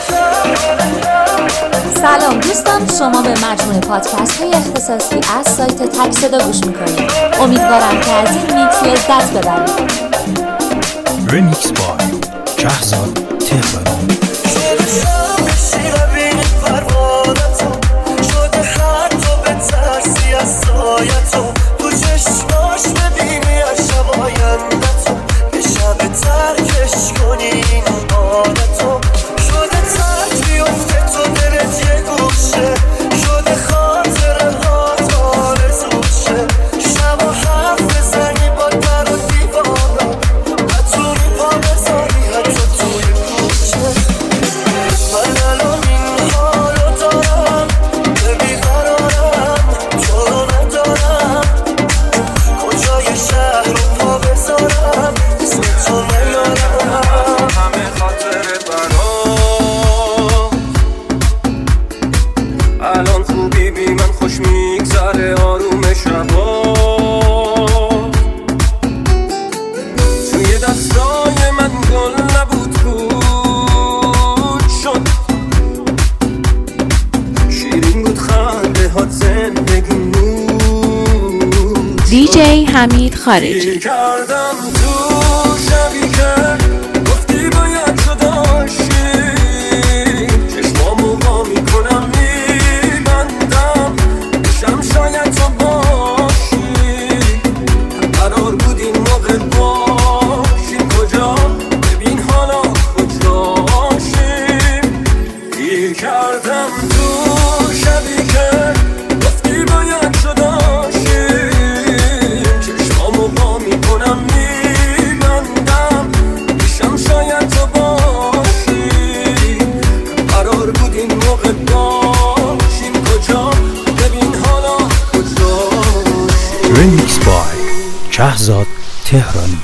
سلام دوستان، شما به مجموعه پادکست های اختصاصی از سایت تک صدا گوش میکنید. امیدوارم که از این میکس لذت ببرید. رمیکس بای شهرزاد تهرانی. دیجی حمید خارجی. رمیکس بای شهرزاد تهرانی.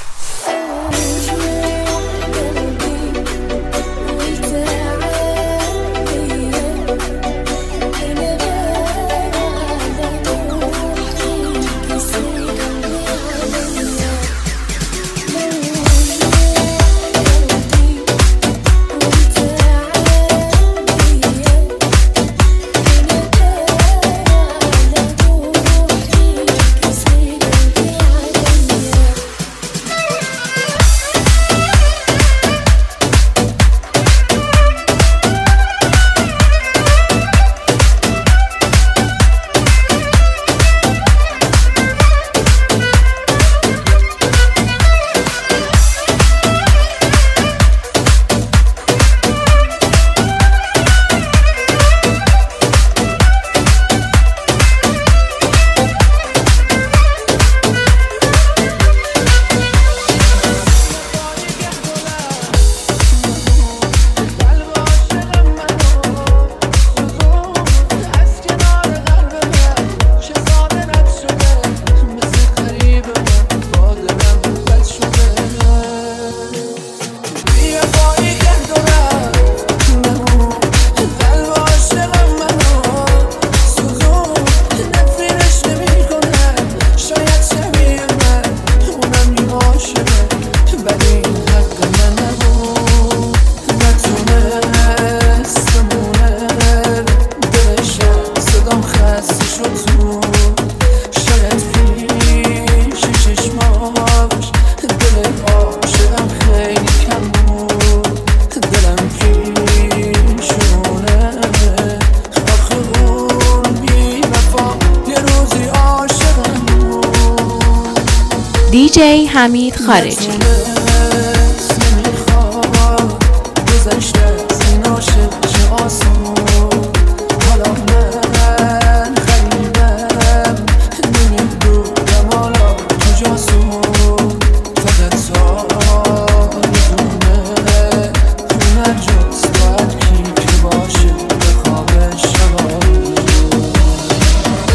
دیجی حمید خارجی.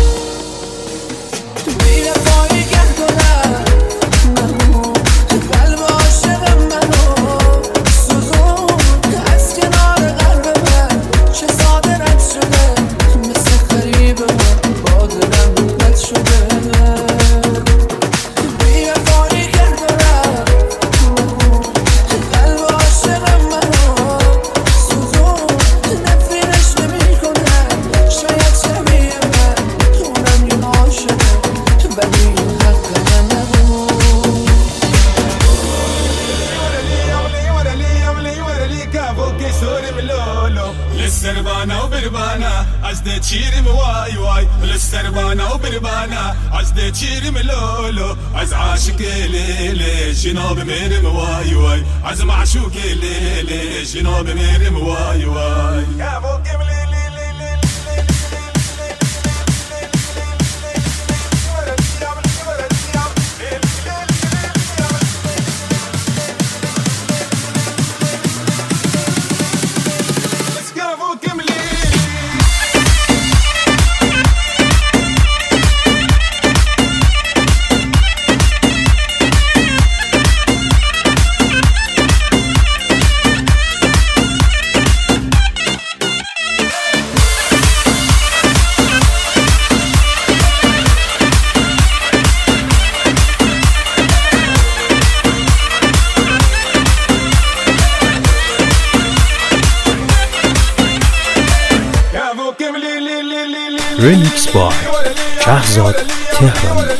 قلب للسربانة وبربانة عزدي تشيرم واي واي للسربانة وبربانة عزدي تشيرم لولو عز عاشق ليلي شنوب ميرم واي واي عز معشوق ليلي شنوب ميرم واي واي يا موكم ليلي Remix by شهزاد تهرانی.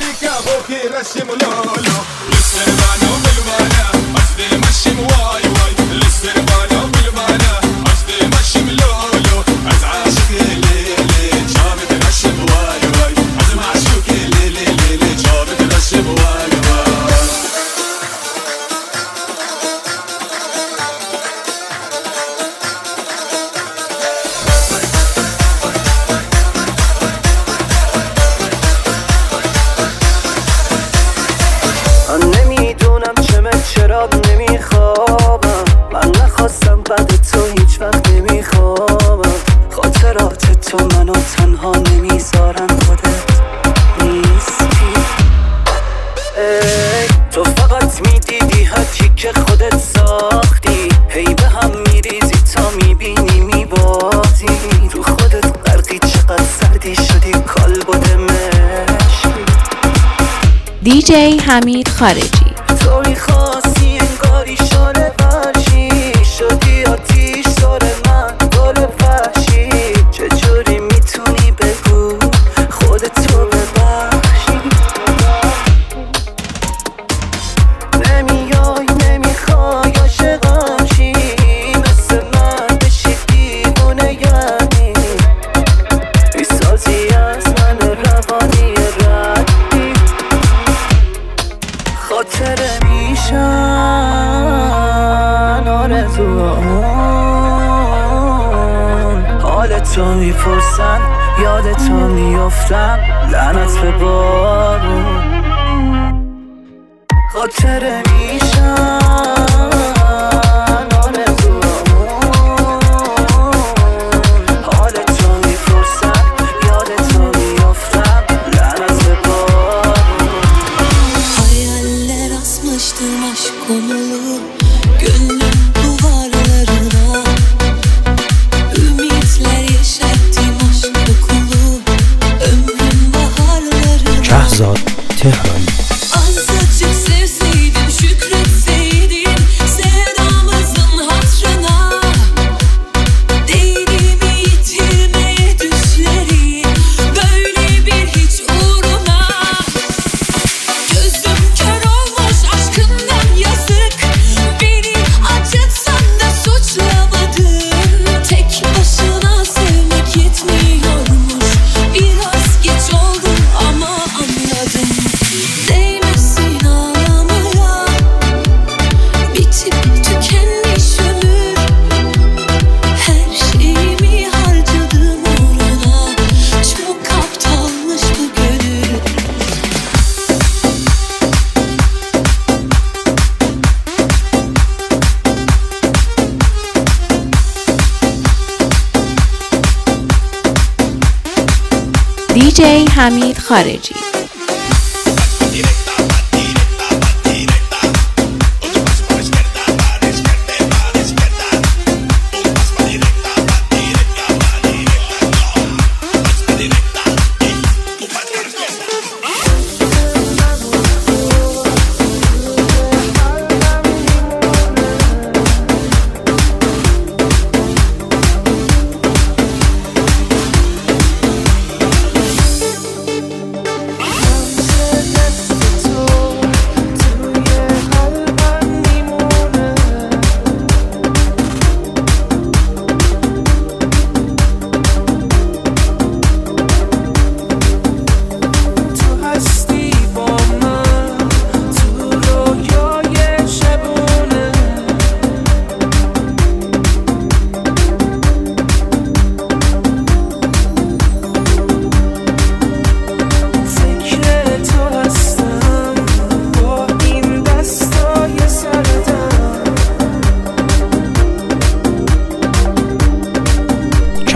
چرا نمیخوابم من نخواستم بعد تو هیچ وقت نمیخوابم خاطرات تو منو تنها نمیذارن خودت نیستی تو فقط میدیدی حتی که خودت ساختی هی به هم میریزی تا میبینی میبازی رو خودت غرقی چقدر سردی شدی کالبد مشکی دیجی حمید خارجی توی خواستی انگاری شانه فرشی شدی آتیش سر من گل فرشی چجوری میتونی بگو خودتو ببخشی نمیای نمیخوای عاشقم چی مثل من بشی دیوونه یعنی میسازی از من روانی ردی خاطره آرزوامون حال تو میپرسن یاد تو میفتم لعنت به بارون خاطره میشن آرزوامون حال تو میپرسن یاد تو میفتم لعنت به بارون hayaller asmıştım aşk konulu gönlüm duvarlarına ümitler yeşerttim aşk kokulu ömrüm baharlarına شهزاد تهرانی. azıcık sevseydim şükretseydim sevdamızın hatrına değdiğimi yitirmeye düşlerim böyle bir hiç uğruna gözüm kör olmuş aşkından yazık beni acıtsan da suçlamadın tek başına sevmek yetmiyormuş biraz geç oldu ama anladım değmesin ağlamaya bitip tükenmiş ömür her şeyimi harcadım uğruna çok aptalmış bu gönül دیجی حمید خارجی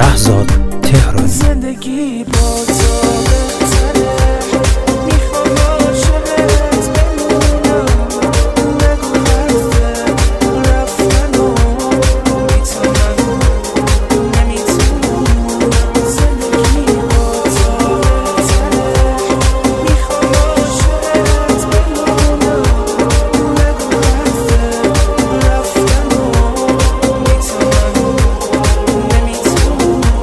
شهزاد تهرانی. زندگی با تو بهتره، میخوام عاشقت بمونم، نگو حرف رفتنو، میتونم نمیتونم. زندگی با تو بهتره، میخوام عاشقت بمونم، نگو حرف رفتنو، میتونم نمیتونم.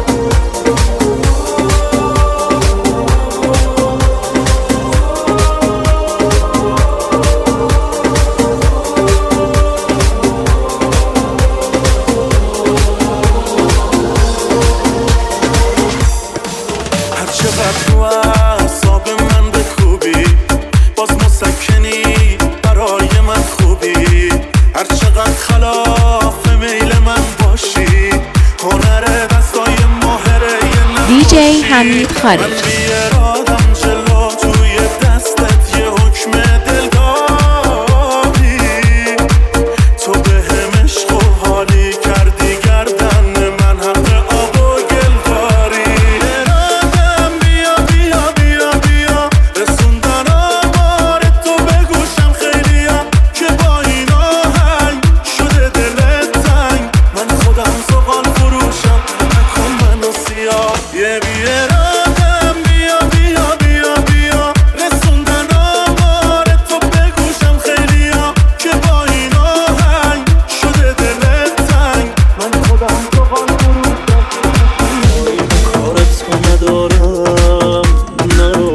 هر چقدر رو اعصاب من بکوبی باز مسکنی برای من خوبی، هر چقدر خلاف میل من باشی هنر دستای ماهره یه دیجی حمید خارجی. من بیارادم جلو توی دستت یه حکم دل داری، تو به هم عشق و حالی کردی گردن من حق آب و گل داری. ارادم بیا بیا بیا بیا رسوندن آمار تو به گوشم خیلیا که با این آهنگ شده دلت تنگ، من خودم زغال فروشم نکن منو سیاه. یه بیارادم بیا بیا بیا بیا رسوندن آمار تو به گوشم خیلیا که با این آهنگ شده دلت تنگ، من خودم زغال فروشم. کارت رو ندارم نرو،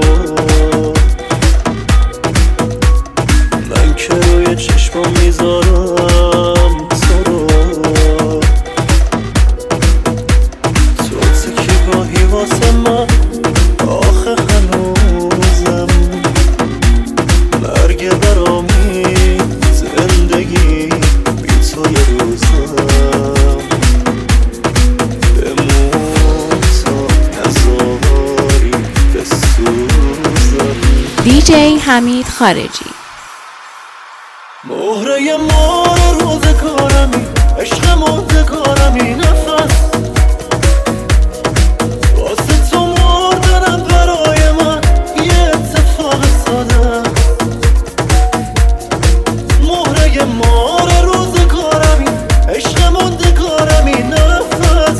من که روی چشمام میذارم تو رو، تو تکی گاهی واسه من آخه هنوزم مرگ برامی زندگی بی تو یه روزم بمون تا نزاری بسوزم. دیجی حمید خارجی. مهره مار روزگارمی عشق موندگارمی، نفس واسه تو مردنم برای من یه اتفاق ساده. مهره مار روزگارمی عشق موندگارمی، نفس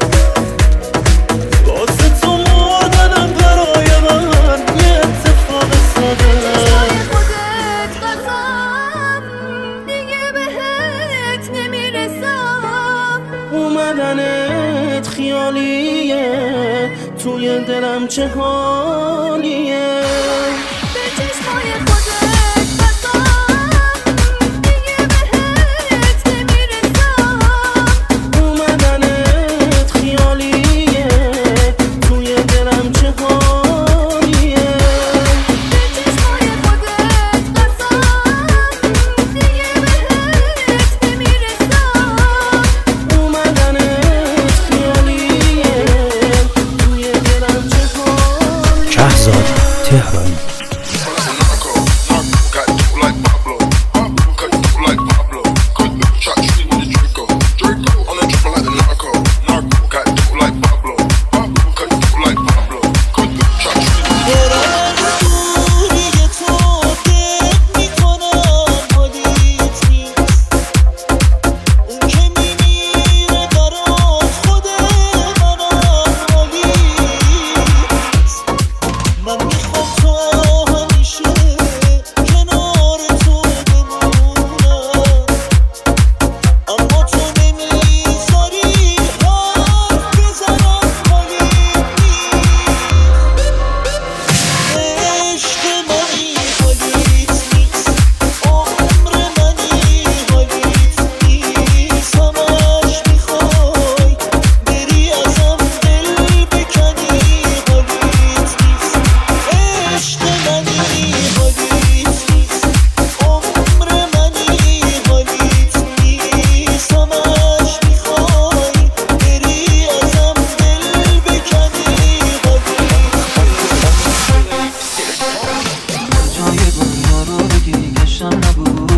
واسه تو مردنم برای من یه اتفاق ساده. اومدنت خیالیه توی دلم چه حالیه. به چشمای خودت بسام دیگه بهت نمیرسم. اومدنت خیالیه توی دلم چه حالیه. به چشمای خودت بسام دیگه بهت نمیرسم. اومدنت خیالیه توی دلم چه حالیه. شهزاد تهرانی.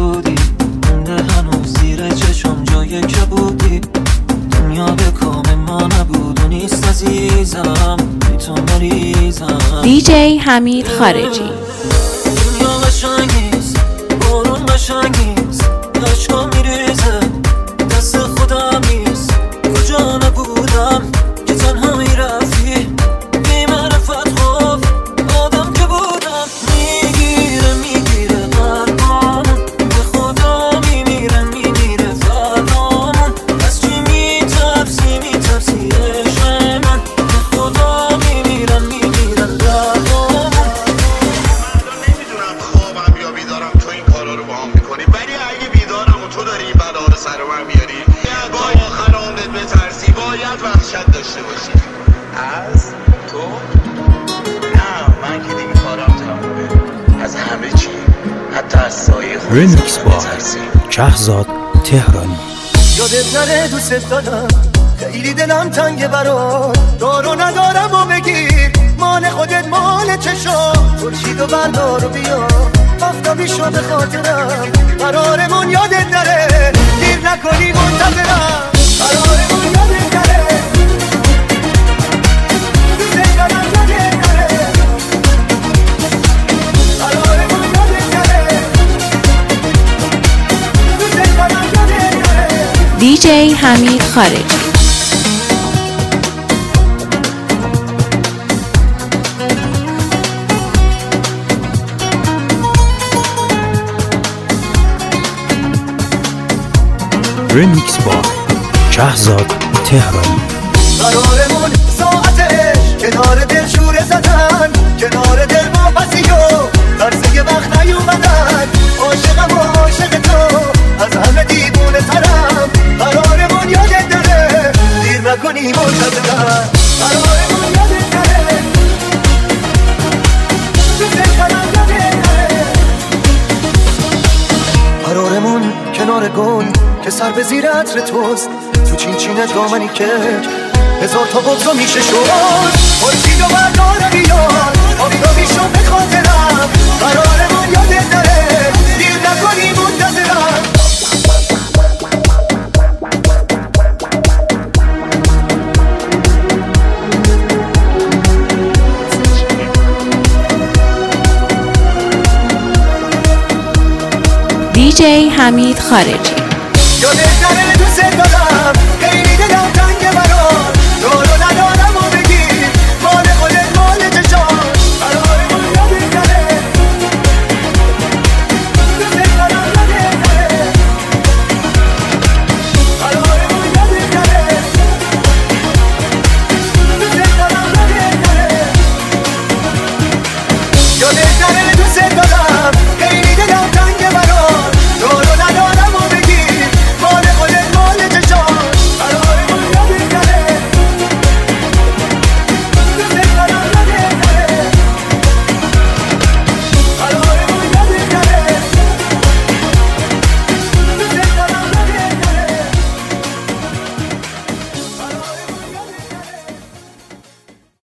جای کبودی دنیا به کام تنها نبود و نیست عزیزم، بی تو مریضم. دیجی حمید خارجی. دنیا قشنگ نیست، بارون قشنگ نیست، عشقا میریزه دست خودم نیست. کجا نبودم که تنها میرفتی بی معرفت خوف آدم که بودم. میگیره قلبم به خدا میمیره فردامون. از چی میترسی عشق من به خدا میمیرن دردامون. نمیدونم خوابم یا بیدارم تو این کارا رو با هم میکنی، ولی اگه بیدارم و تو داری این بلا رو سر من میاری با آخر عمرت بترسی، باید وحشت داشته باشی از تو. نه من که دیگه کارم تمومه، از همه چی حتی از سایه خودت ریمیکس با بترسی. شهرزاد تهرانی. یادت نره دوست دارم، خیلی دلم تنگه برات، دارو ندارم و بگیر مال خودت مال چشام. خورشید و بردار و بیا آفتابی شو به خاطرم، قرارمون یادت نره دیر نکنی منتظرم. قرارمون یادت نره دوست دارم یادت نره، قرارمون یادت نره دوست دارم یادت نره. دیجی حمید خارجی. ریمیکس با شهرزاد تهرانی. قرارمون ساعتش کنار دل شوره زدن، کنار دل با پسی و ترسه وقت نیومدن. عاشقم و عاشق تو از همه دیوونه ترم، قرارمون یادت نره دیر نکنی منتظرم. قرارمون یادت نره دوست دارم یادت نره. قرارمون کنار گل که سر به زیر عطر توست، تو چین دامنی که هزار تا بغضا میشه شد. خورشید و بردار بیار آفتابی شو به خاطرم، قرارمون یادت نره دیر نکنی منتظرم. دیجی حمید خارجی. یادت نره